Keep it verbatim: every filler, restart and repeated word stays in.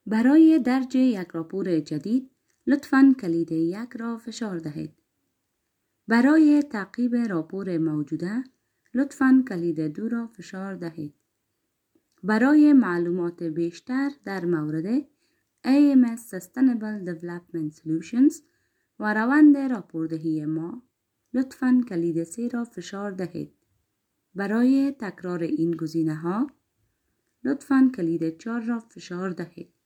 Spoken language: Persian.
برای درج یک راپور جدید لطفاً کلید یک را فشار دهید. برای تعقیب راپور موجوده لطفاً کلید دو را فشار دهید. برای معلومات بیشتر در مورد ای ام اس Sustainable Development Solutions و روند راپوردهی ما لطفاً کلید سه را فشار دهید. برای تکرار این گزینه ها لطفاً کلید چهار را فشار دهید.